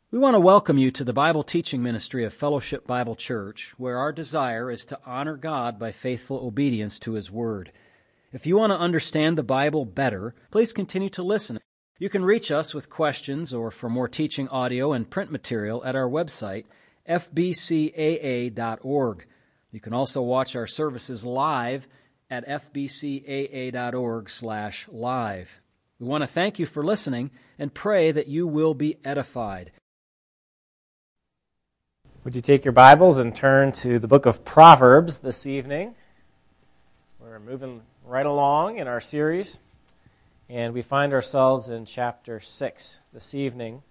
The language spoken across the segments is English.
We want to welcome you to the Bible teaching ministry of Fellowship Bible Church, where our desire is to honor God by faithful obedience to His Word. If you want to understand the Bible better, please continue to listen. You can reach us with questions or for more teaching audio and print material at our website, fbcaa.org. You can also watch our services live at fbcaa.org/live. We want to thank you for listening and pray that you will be edified. Would you take your Bibles and turn to the book of Proverbs this evening? We're moving right along in our series, and we find ourselves in chapter 6 this evening.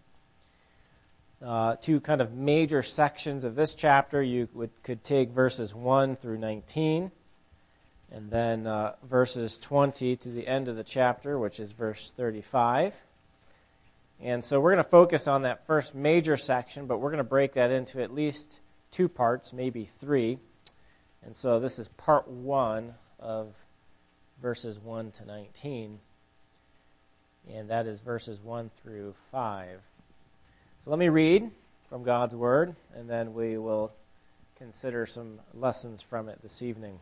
Two kind of major sections of this chapter. You could take verses 1 through 19, and then verses 20 to the end of the chapter, which is verse 35. And so we're going to focus on that first major section, but we're going to break that into at least two parts, maybe three. And so this is part 1 of verses 1 to 19, and that is verses 1 through 5. So let me read from God's Word, and then we will consider some lessons from it this evening.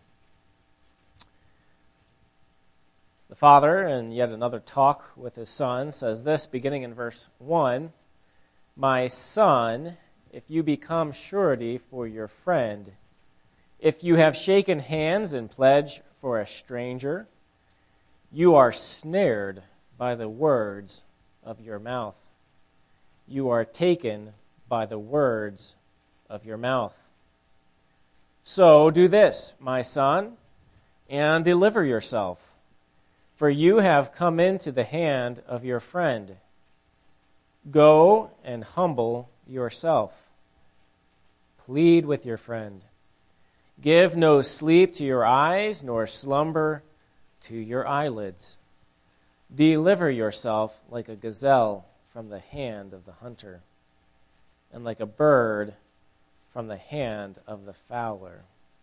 The father, in yet another talk with his son, says this, beginning in verse 1, "My son, if you become surety for your friend, if you have shaken hands in pledge for a stranger, you are snared by the words of your mouth. You are taken by the words of your mouth. So do this, my son, and deliver yourself. For you have come into the hand of your friend. Go and humble yourself. Plead with your friend. Give no sleep to your eyes, nor slumber to your eyelids. Deliver yourself like a gazelle from the hand of the hunter, and like a bird from the hand of the fowler."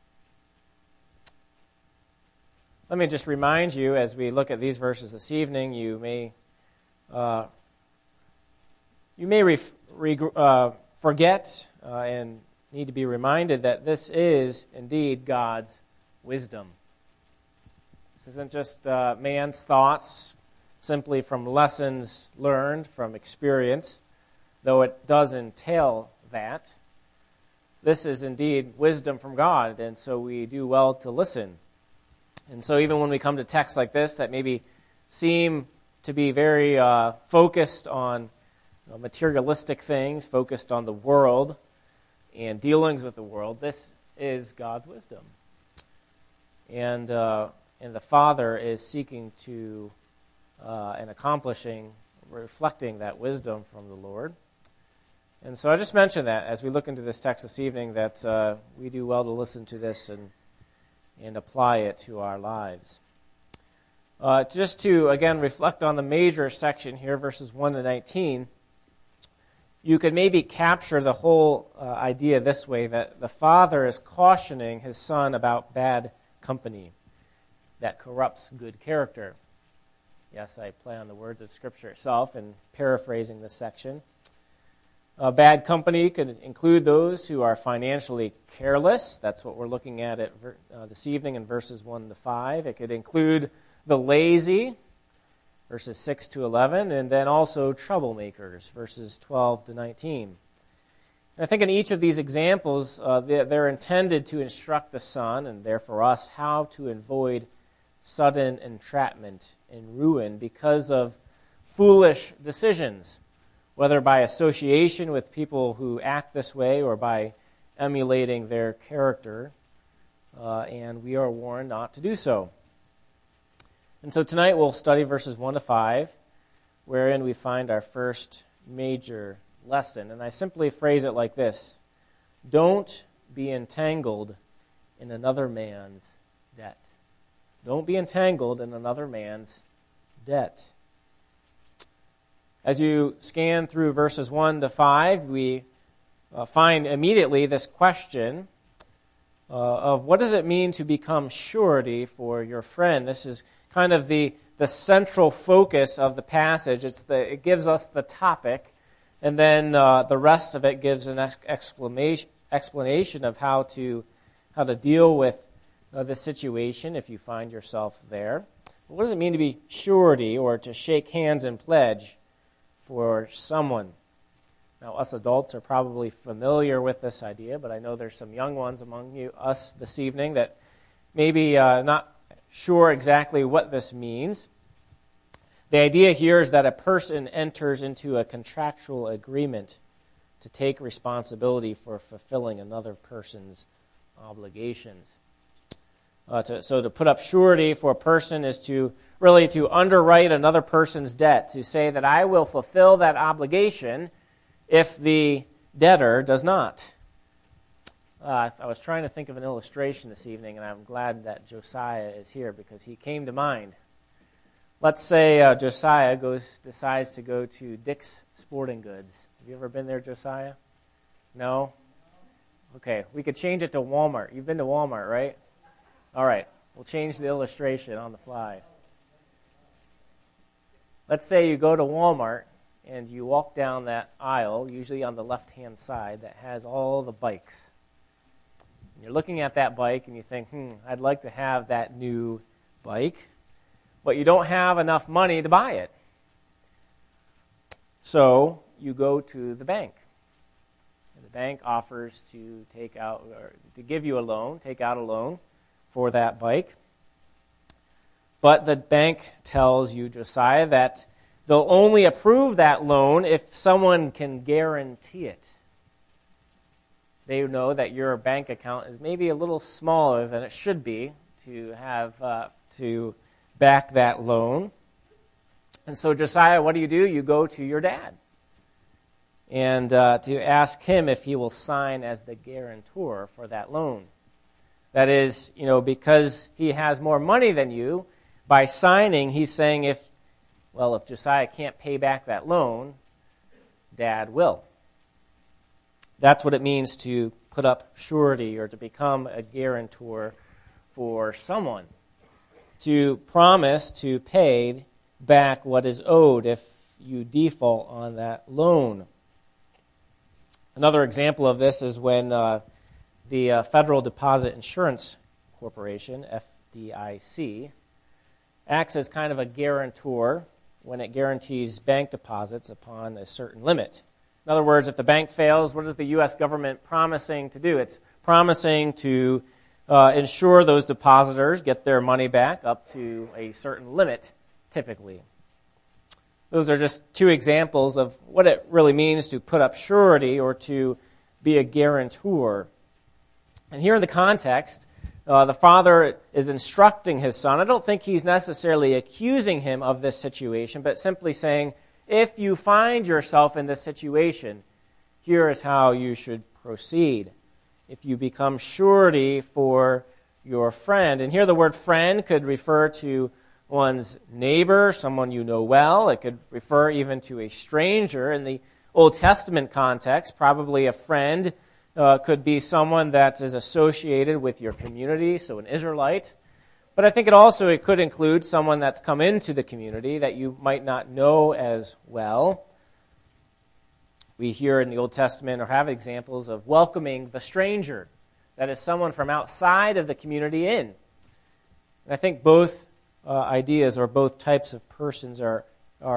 Let me just remind you, as we look at these verses this evening, you may forget and need to be reminded that this is indeed God's wisdom. This isn't just man's thoughts, simply from lessons learned from experience, though it does entail that. This is indeed wisdom from God, and so we do well to listen. And so even when we come to texts like this that maybe seem to be very focused on materialistic things, focused on the world and dealings with the world, this is God's wisdom. And the Father is seeking to and accomplishing, reflecting that wisdom from the Lord. And so I just mentioned that as we look into this text this evening, that we do well to listen to this and apply it to our lives. Just to, again, reflect on the major section here, verses 1 to 19, you could maybe capture the whole idea this way, that the father is cautioning his son about bad company that corrupts good character. Yes, I play on the words of Scripture itself in paraphrasing this section. Bad company could include those who are financially careless. That's what we're looking at this evening in verses 1 to 5. It could include the lazy, verses 6 to 11, and then also troublemakers, verses 12 to 19. And I think in each of these examples, they're intended to instruct the son, and therefore us, how to avoid sudden entrapment and ruin because of foolish decisions, whether by association with people who act this way or by emulating their character, and we are warned not to do so. And so tonight we'll study verses 1 to 5, wherein we find our first major lesson. And I simply phrase it like this: don't be entangled in another man's debt. Don't be entangled in another man's debt. As you scan through verses 1 to 5, we find immediately this question of what does it mean to become surety for your friend? This is kind of the central focus of the passage. It gives us the topic, And then the rest of it gives an explanation of how to deal with the situation if you find yourself there. What does it mean to be surety or to shake hands and pledge for someone? Now, us adults are probably familiar with this idea, but I know there's some young ones among us this evening that maybe not sure exactly what this means. The idea here is that a person enters into a contractual agreement to take responsibility for fulfilling another person's obligations. So to put up surety for a person is to underwrite another person's debt, to say that I will fulfill that obligation if the debtor does not. I was trying to think of an illustration this evening, and I'm glad that Josiah is here because he came to mind. Let's say Josiah decides to go to Dick's Sporting Goods. Have you ever been there, Josiah? No? Okay, we could change it to Walmart. You've been to Walmart, right? All right, we'll change the illustration on the fly. Let's say you go to Walmart and you walk down that aisle, usually on the left-hand side, that has all the bikes. And you're looking at that bike and you think, I'd like to have that new bike, but you don't have enough money to buy it. So you go to the bank. And the bank offers to take out a loan for that bike. But the bank tells you, Josiah, that they'll only approve that loan if someone can guarantee it. They know that your bank account is maybe a little smaller than it should be to have to back that loan. And so, Josiah, what do? You go to your dad and to ask him if he will sign as the guarantor for that loan. That is, because he has more money than you, by signing, he's saying if Josiah can't pay back that loan, Dad will. That's what it means to put up surety or to become a guarantor for someone. To promise to pay back what is owed if you default on that loan. Another example of this is when the Federal Deposit Insurance Corporation, FDIC, acts as kind of a guarantor when it guarantees bank deposits upon a certain limit. In other words, if the bank fails, what is the U.S. government promising to do? It's promising to ensure those depositors get their money back up to a certain limit, typically. Those are just two examples of what it really means to put up surety or to be a guarantor. And here in the context, the father is instructing his son. I don't think he's necessarily accusing him of this situation, but simply saying, if you find yourself in this situation, here is how you should proceed. If you become surety for your friend, and here the word friend could refer to one's neighbor, someone you know well. It could refer even to a stranger. In the Old Testament context, probably a friend could be someone that is associated with your community, so an Israelite. But I think it could include someone that's come into the community that you might not know as well. We hear in the Old Testament or have examples of welcoming the stranger, that is someone from outside of the community in. And I think both ideas or both types of persons are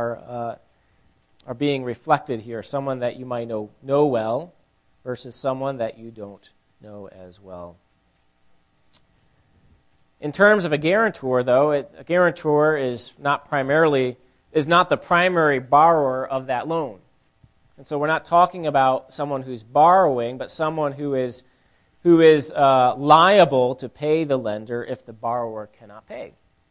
being reflected here. Someone that you might know well versus someone that you don't know as well. In terms of a guarantor, though, a guarantor is not the primary borrower of that loan. And so we're not talking about someone who's borrowing, but someone who is liable to pay the lender if the borrower cannot pay.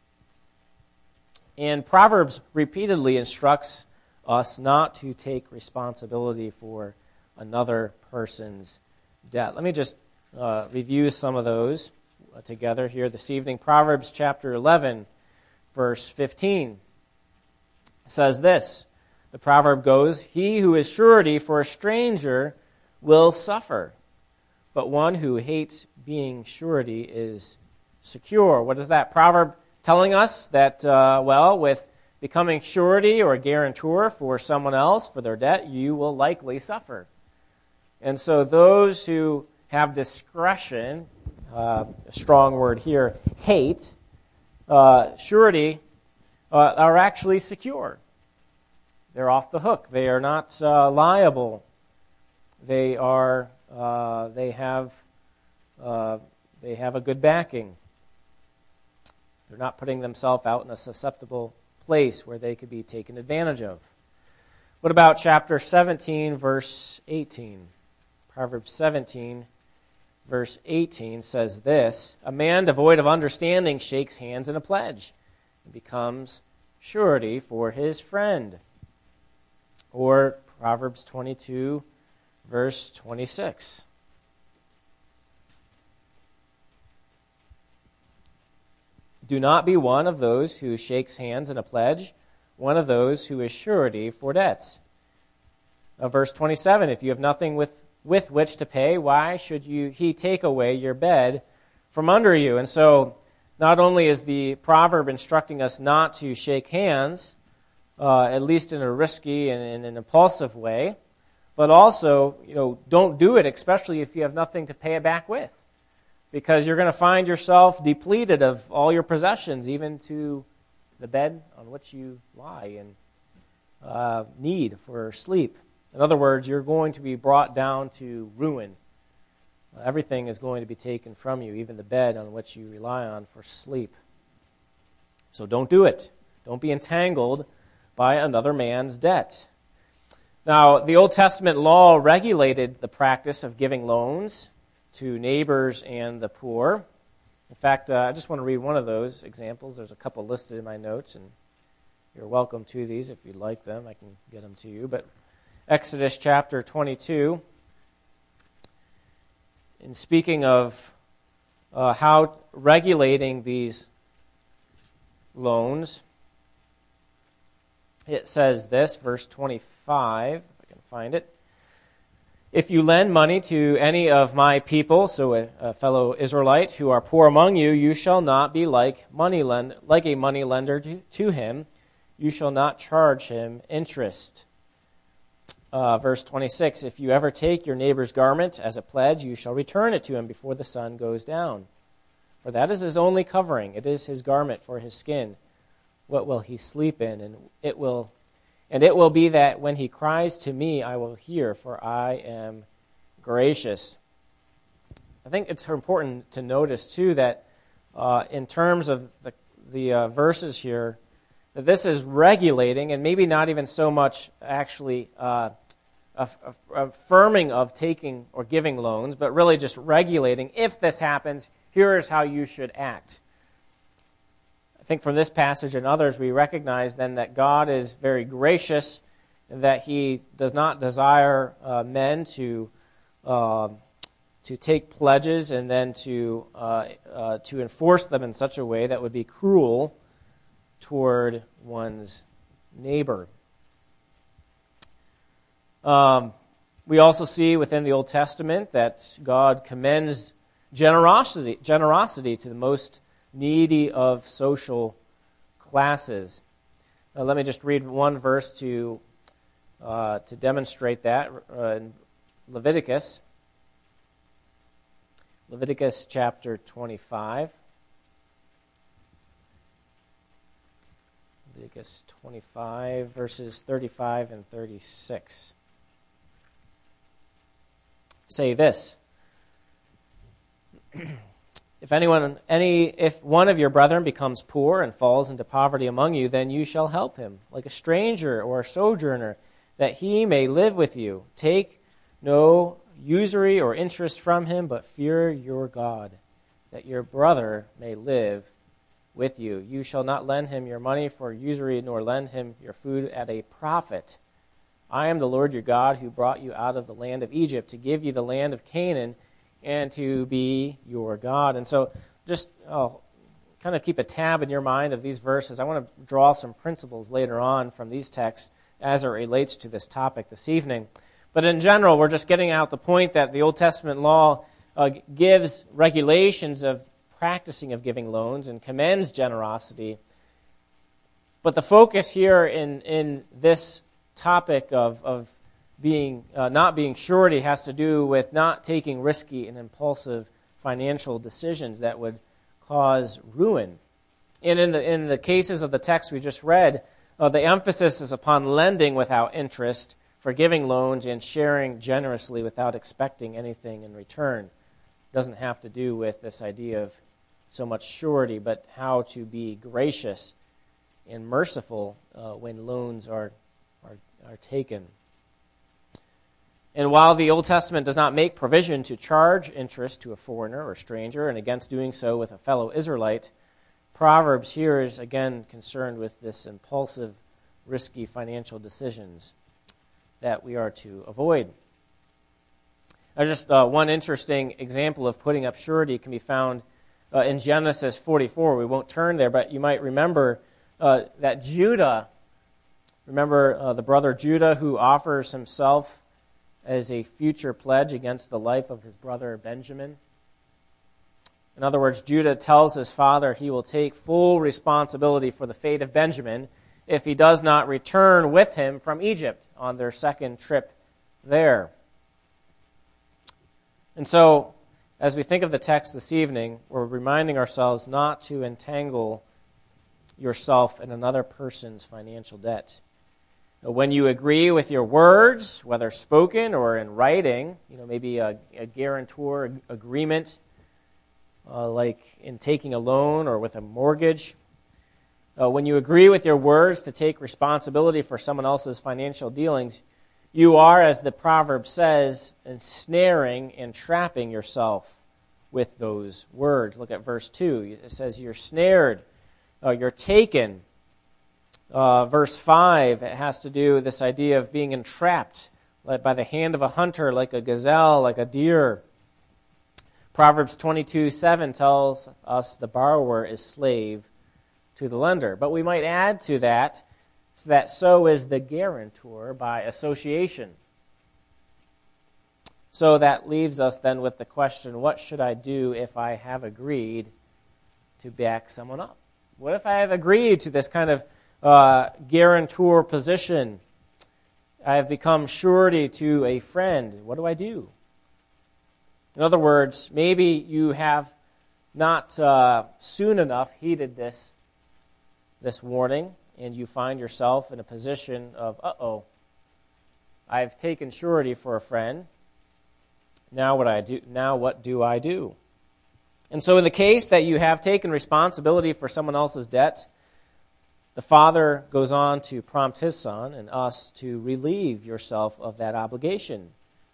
And Proverbs repeatedly instructs us not to take responsibility for another person's debt. Let me just review some of those together here this evening. Proverbs chapter 11, verse 15 says this. The proverb goes, "He who is surety for a stranger will suffer, but one who hates being surety is secure." What is that proverb telling us? That, with becoming surety or guarantor for someone else for their debt, you will likely suffer. And so those who have discretion, a strong word here, hate, surety, are actually secure. They're off the hook. They are not liable. They have a good backing. They're not putting themselves out in a susceptible place where they could be taken advantage of. What about chapter 17, verse 18? Proverbs 17, verse 18 says this, "A man devoid of understanding shakes hands in a pledge and becomes surety for his friend." Or Proverbs 22, verse 26. "Do not be one of those who shakes hands in a pledge, one of those who is surety for debts." Verse 27, "If you have nothing with which to pay, why should he take away your bed from under you?" And so not only is the proverb instructing us not to shake hands, at least in a risky and in an impulsive way, but also, don't do it, especially if you have nothing to pay it back with, because you're going to find yourself depleted of all your possessions, even to the bed on which you lie and need for sleep. In other words, you're going to be brought down to ruin. Everything is going to be taken from you, even the bed on which you rely on for sleep. So don't do it. Don't be entangled by another man's debt. Now, the Old Testament law regulated the practice of giving loans to neighbors and the poor. In fact, I just want to read one of those examples. There's a couple listed in my notes, and you're welcome to these if you'd like them. I can get them to you. But Exodus chapter 22, in speaking of how regulating these loans, it says this, verse 25, if I can find it. "If you lend money to any of my people," so a fellow Israelite, "who are poor among you, you shall not be like a money lender to him. You shall not charge him interest." Verse 26, "If you ever take your neighbor's garment as a pledge, you shall return it to him before the sun goes down. For that is his only covering. It is his garment for his skin. What will he sleep in? And it will be that when he cries to me, I will hear, for I am gracious." I think it's important to notice, too, that in terms of the verses here, that this is regulating, and maybe not even so much actually affirming of taking or giving loans, but really just regulating, if this happens, here is how you should act. I think from this passage and others, we recognize then that God is very gracious and that he does not desire men to take pledges and then to enforce them in such a way that would be cruel toward one's neighbor. We also see within the Old Testament that God commends generosity to the most needy of social classes. Now, let me just read one verse to demonstrate that. In Leviticus chapter 25. Leviticus 25, verses 35 and 36. Say this: If one of your brethren becomes poor and falls into poverty among you, then you shall help him, like a stranger or a sojourner, that he may live with you. Take no usury or interest from him, but fear your God, that your brother may live with you. You shall not lend him your money for usury, nor lend him your food at a profit. I am the Lord your God, who brought you out of the land of Egypt to give you the land of Canaan and to be your God. And so just kind of keep a tab in your mind of these verses. I want to draw some principles later on from these texts as it relates to this topic this evening. But in general, we're just getting out the point that the Old Testament law gives regulations of practicing of giving loans and commends generosity. But the focus here in this topic of being not being surety has to do with not taking risky and impulsive financial decisions that would cause ruin. And in the cases of the text we just read, the emphasis is upon lending without interest, forgiving loans, and sharing generously without expecting anything in return. It doesn't have to do with this idea of so much surety, but how to be gracious and merciful when loans are taken. And while the Old Testament does not make provision to charge interest to a foreigner or stranger, and against doing so with a fellow Israelite, Proverbs here is again concerned with this impulsive, risky financial decisions that we are to avoid. Just one interesting example of putting up surety can be found in Genesis 44. We won't turn there, but you might remember that Judah, the brother Judah who offers himself as a future pledge against the life of his brother Benjamin. In other words, Judah tells his father he will take full responsibility for the fate of Benjamin if he does not return with him from Egypt on their second trip there. And so, as we think of the text this evening, we're reminding ourselves not to entangle yourself in another person's financial debt. When you agree with your words, whether spoken or in writing, maybe a guarantor agreement, like in taking a loan or with a mortgage. When you agree with your words to take responsibility for someone else's financial dealings, you are, as the proverb says, ensnaring and trapping yourself with those words. Look at verse 2. It says you're snared, you're taken. Verse 5, it has to do with this idea of being entrapped by the hand of a hunter, like a gazelle, like a deer. Proverbs 22:7 tells us the borrower is slave to the lender. But we might add to that so is the guarantor by association. So that leaves us then with the question, what should I do if I have agreed to back someone up? What if I have agreed to this kind of guarantor position? I have become surety to a friend. What do I do? In other words, maybe you have not soon enough heeded this warning, and you find yourself in a position of, I've taken surety for a friend. Now what do I do? And so in the case that you have taken responsibility for someone else's debt, the Father goes on to prompt his Son and us to relieve yourself of that obligation.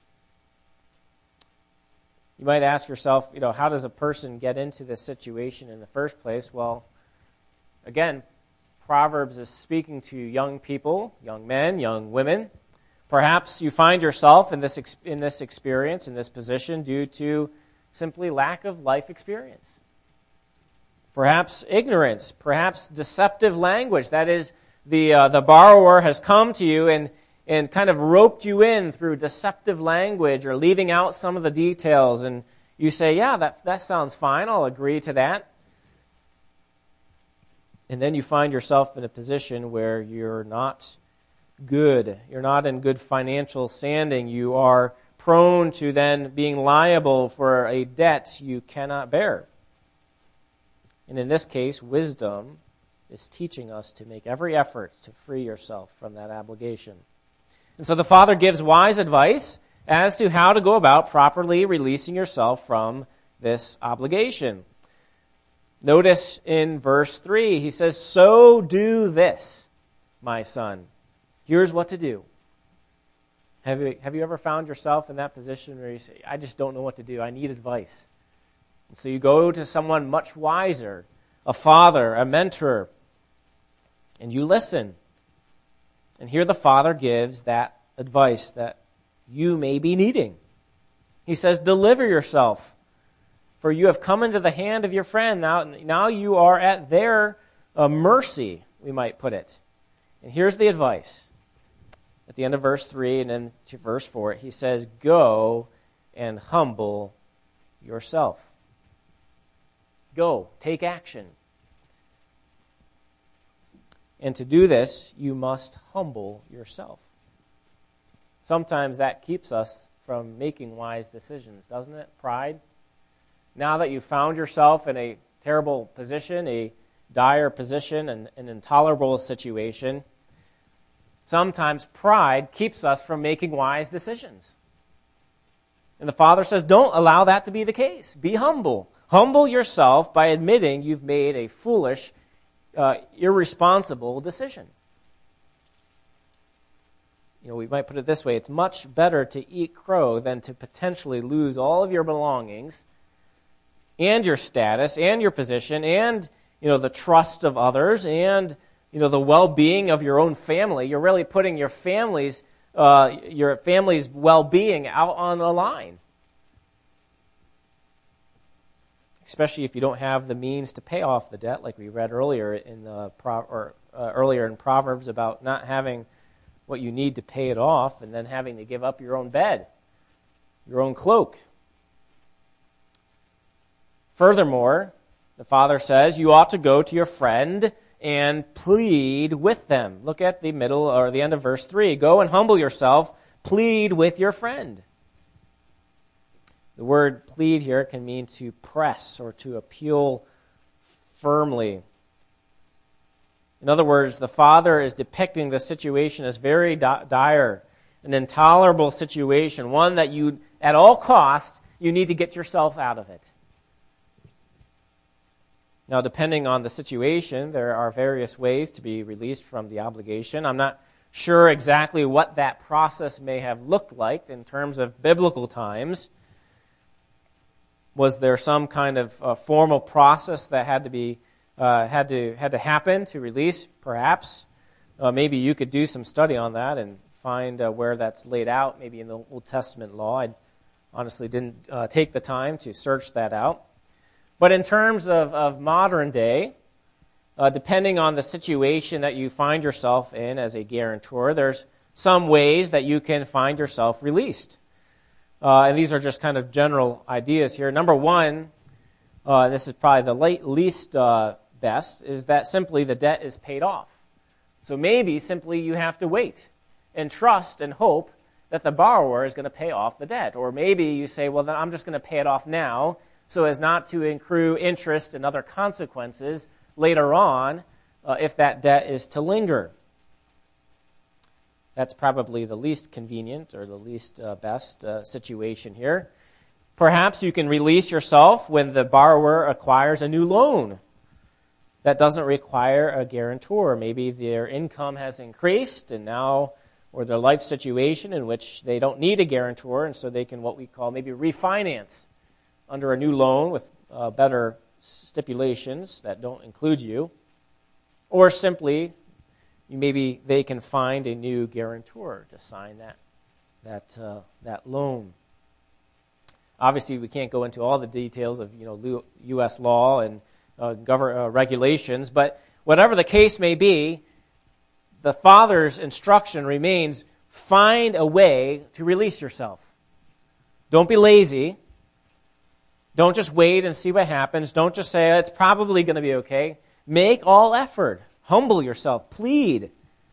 You might ask yourself, how does a person get into this situation in the first place? Well, again, Proverbs is speaking to young people, young men, young women. Perhaps you find yourself in this experience, in this position, due to simply lack of life experience. Perhaps ignorance, perhaps deceptive language. That is, the borrower has come to you and kind of roped you in through deceptive language or leaving out some of the details. And you say, yeah, that sounds fine. I'll agree to that. And then you find yourself in a position where you're not good. You're not in good financial standing. You are prone to then being liable for a debt you cannot bear. And in this case, wisdom is teaching us to make every effort to free yourself from that obligation. And so the Father gives wise advice as to how to go about properly releasing yourself from this obligation. Notice in verse 3, he says, "So do this, my son." Here's what to do. Have you ever found yourself in that position where you say, I just don't know what to do, I need advice? And so you go to someone much wiser, a father, a mentor, and you listen. And here the Father gives that advice that you may be needing. He says, deliver yourself, for you have come into the hand of your friend. Now you are at their mercy, we might put it. And here's the advice. At the end of verse 3 and then to verse 4, he says, go and humble yourself. Go, take action. And to do this, you must humble yourself. Sometimes that keeps us from making wise decisions, doesn't it? Pride. Now that you've found yourself in a terrible position, a dire position, an intolerable situation, sometimes pride keeps us from making wise decisions. And the Father says, don't allow that to be the case. Be humble. Humble yourself by admitting you've made a foolish, irresponsible decision. We might put it this way: it's much better to eat crow than to potentially lose all of your belongings and your status and your position and the trust of others and the well-being of your own family. You're really putting your family's well-being out on the line, especially if you don't have the means to pay off the debt, like we read earlier in Proverbs about not having what you need to pay it off and then having to give up your own bed, your own cloak. Furthermore, the Father says you ought to go to your friend and plead with them. Look at the middle or the end of verse 3. Go and humble yourself, plead with your friend. The word plead here can mean to press or to appeal firmly. In other words, the Father is depicting the situation as very dire, an intolerable situation, one that you, at all costs, you need to get yourself out of it. Now, depending on the situation, there are various ways to be released from the obligation. I'm not sure exactly what that process may have looked like in terms of biblical times. Was there some kind of formal process that had to happen to release? Perhaps. Maybe you could do some study on that and find where that's laid out, maybe in the Old Testament law. I honestly didn't take the time to search that out. But in terms of modern day, depending on the situation that you find yourself in as a guarantor, there's some ways that you can find yourself released. And these are just kind of general ideas here. Number one, this is probably the least best, is that simply the debt is paid off. So maybe simply you have to wait and trust and hope that the borrower is going to pay off the debt. Or maybe you say, well, then I'm just going to pay it off now so as not to accrue interest and other consequences later on if that debt is to linger. That's probably the least convenient or the least best situation here. Perhaps you can release yourself when the borrower acquires a new loan that doesn't require a guarantor. Maybe their income has increased and now, or their life situation in which they don't need a guarantor, and so they can what we call maybe refinance under a new loan with better stipulations that don't include you. Or simply, maybe they can find a new guarantor to sign that loan. Obviously, we can't go into all the details of U.S. law and regulations, but whatever the case may be, the Father's instruction remains: find a way to release yourself. Don't be lazy. Don't just wait and see what happens. Don't just say, it's probably going to be okay. Make all effort. Humble yourself. Plead.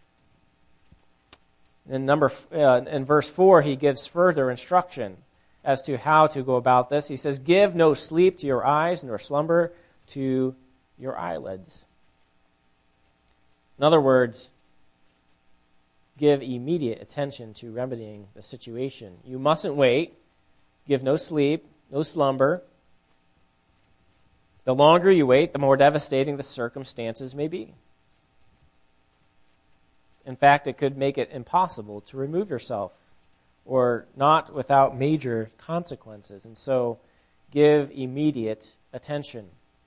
In verse 4, he gives further instruction as to how to go about this. He says, give no sleep to your eyes, nor slumber to your eyelids. In other words, give immediate attention to remedying the situation. You mustn't wait. Give no sleep, no slumber. The longer you wait, the more devastating the circumstances may be. In fact, it could make it impossible to remove yourself, or not without major consequences. And so, give immediate attention.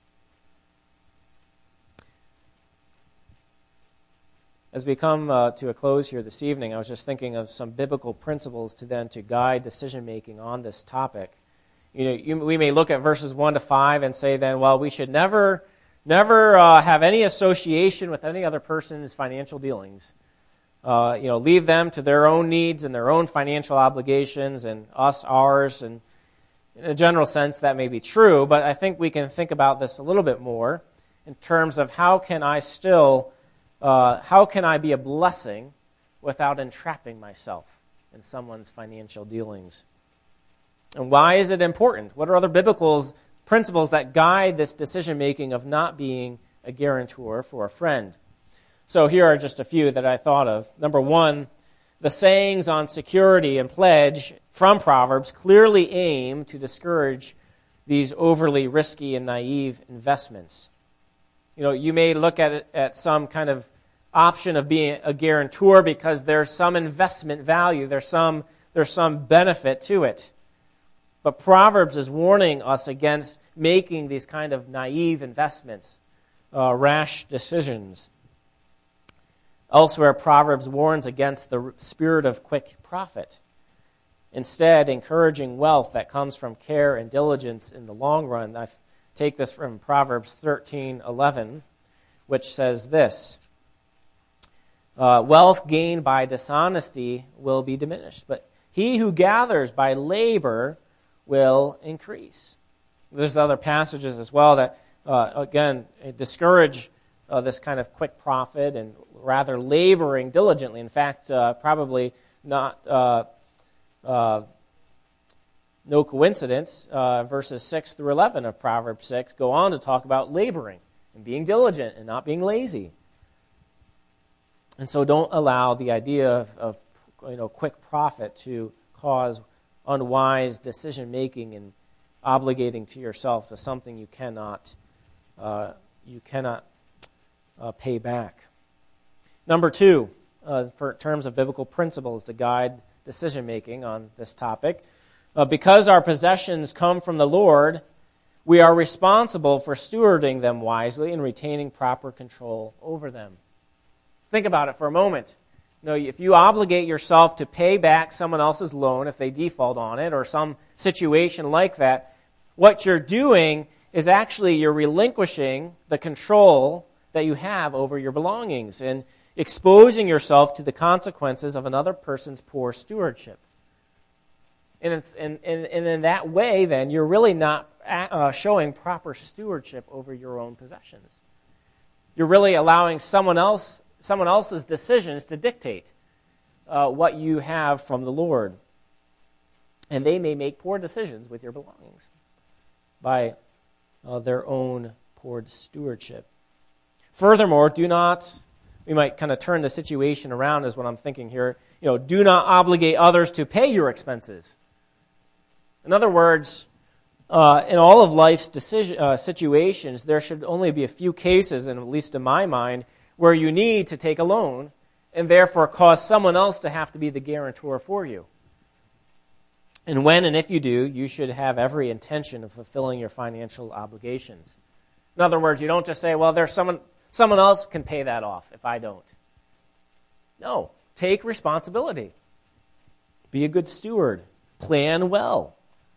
As we come to a close here this evening, I was just thinking of some biblical principles to guide decision-making on this topic. We may look at verses 1 to 5 and say then, well, we should never have any association with any other person's financial dealings. Leave them to their own needs and their own financial obligations, and us ours. And in a general sense, that may be true, but I think we can think about this a little bit more in terms of how can I still how can I be a blessing without entrapping myself in someone's financial dealings? And why is it important? What are other biblical principles that guide this decision-making of not being a guarantor for a friend? So here are just a few that I thought of. Number one, the sayings on security and pledge from Proverbs clearly aim to discourage these overly risky and naive investments. You may look at it at some kind of option of being a guarantor because there's some investment value, there's some benefit to it. But Proverbs is warning us against making these kind of naive investments, rash decisions. Elsewhere, Proverbs warns against the spirit of quick profit, instead encouraging wealth that comes from care and diligence in the long run. I take this from Proverbs 13:11, which says this, wealth gained by dishonesty will be diminished, but he who gathers by labor will increase. There's other passages as well that, again, discourage this kind of quick profit and rather laboring diligently. In fact, probably not no coincidence, verses 6 through 11 of Proverbs 6 go on to talk about laboring and being diligent and not being lazy. And so don't allow the idea of quick profit to cause unwise decision-making and obligating to yourself to something you cannot pay back. Number two, for terms of biblical principles to guide decision-making on this topic, because our possessions come from the Lord, we are responsible for stewarding them wisely and retaining proper control over them. Think about it for a moment. If you obligate yourself to pay back someone else's loan if they default on it or some situation like that, what you're doing is actually you're relinquishing the control that you have over your belongings and exposing yourself to the consequences of another person's poor stewardship. And in that way, then, you're really not showing proper stewardship over your own possessions. You're really allowing someone else's decisions to dictate what you have from the Lord. And they may make poor decisions with your belongings by their own poor stewardship. Furthermore, we might kind of turn the situation around is what I'm thinking here. Do not obligate others to pay your expenses. In other words, in all of life's situations, there should only be a few cases, and at least in my mind, where you need to take a loan and therefore cause someone else to have to be the guarantor for you. And when and if you do, you should have every intention of fulfilling your financial obligations. In other words, you don't just say, well, there's someone else can pay that off if I don't. No, take responsibility. Be a good steward. Plan well.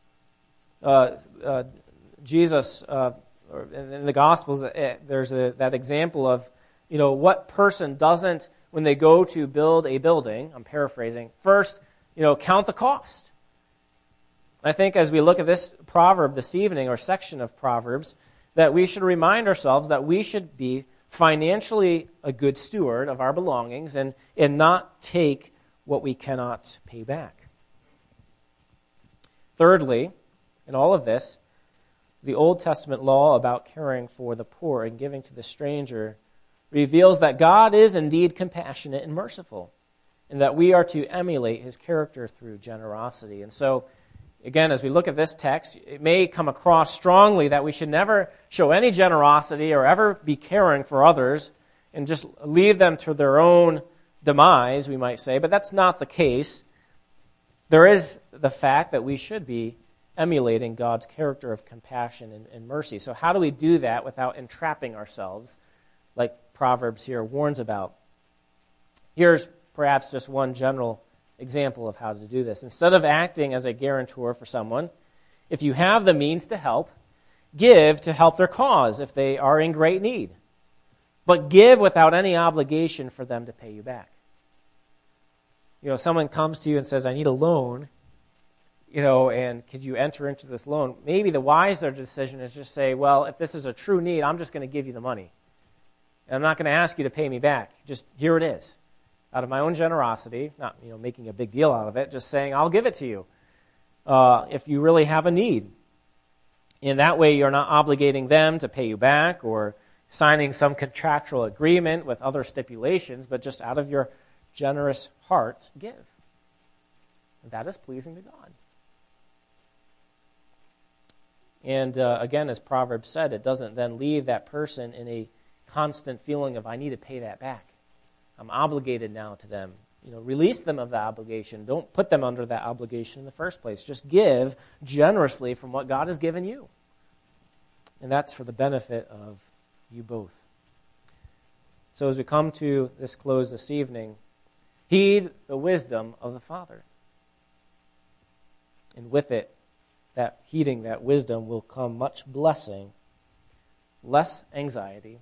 Jesus, in the Gospels, there's that example of, what person doesn't, when they go to build a building, I'm paraphrasing, first, count the cost. I think as we look at this proverb this evening, or section of Proverbs, that we should remind ourselves that we should be financially a good steward of our belongings and not take what we cannot pay back. Thirdly, in all of this, the Old Testament law about caring for the poor and giving to the stranger reveals that God is indeed compassionate and merciful, and that we are to emulate his character through generosity. And so, again, as we look at this text, it may come across strongly that we should never show any generosity or ever be caring for others and just leave them to their own demise, we might say, but that's not the case. There is the fact that we should be emulating God's character of compassion and mercy. So how do we do that without entrapping ourselves, like Proverbs here warns about? Here's perhaps just one general example of how to do this. Instead of acting as a guarantor for someone, if you have the means to help, give to help their cause if they are in great need. But give without any obligation for them to pay you back. Someone comes to you and says, I need a loan, and could you enter into this loan? Maybe the wiser decision is just say, well, if this is a true need, I'm just going to give you the money. And I'm not going to ask you to pay me back. Just here it is. Out of my own generosity, not making a big deal out of it, just saying, I'll give it to you if you really have a need. In that way, you're not obligating them to pay you back or signing some contractual agreement with other stipulations, but just out of your generous heart, give. And that is pleasing to God. And again, as Proverbs said, it doesn't then leave that person in a constant feeling of, I need to pay that back. I'm obligated now to them. Release them of the obligation. Don't put them under that obligation in the first place. Just give generously from what God has given you. And that's for the benefit of you both. So as we come to this close this evening, heed the wisdom of the Father. And with it, that heeding that wisdom will come much blessing, less anxiety,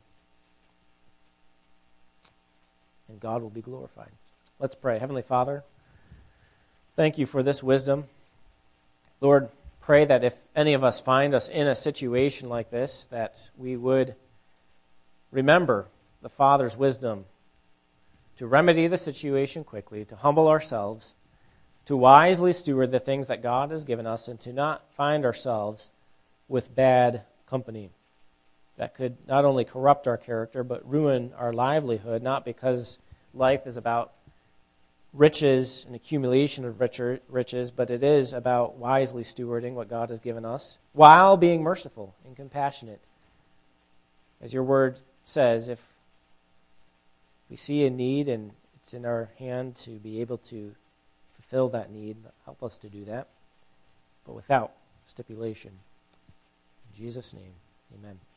and God will be glorified. Let's pray. Heavenly Father, thank you for this wisdom. Lord, pray that if any of us find us in a situation like this, that we would remember the Father's wisdom to remedy the situation quickly, to humble ourselves, to wisely steward the things that God has given us, and to not find ourselves with bad company that could not only corrupt our character, but ruin our livelihood, not because life is about riches and accumulation of riches, but it is about wisely stewarding what God has given us, while being merciful and compassionate. As your word says, if we see a need and it's in our hand to be able to fulfill that need, help us to do that, but without stipulation. In Jesus' name, amen.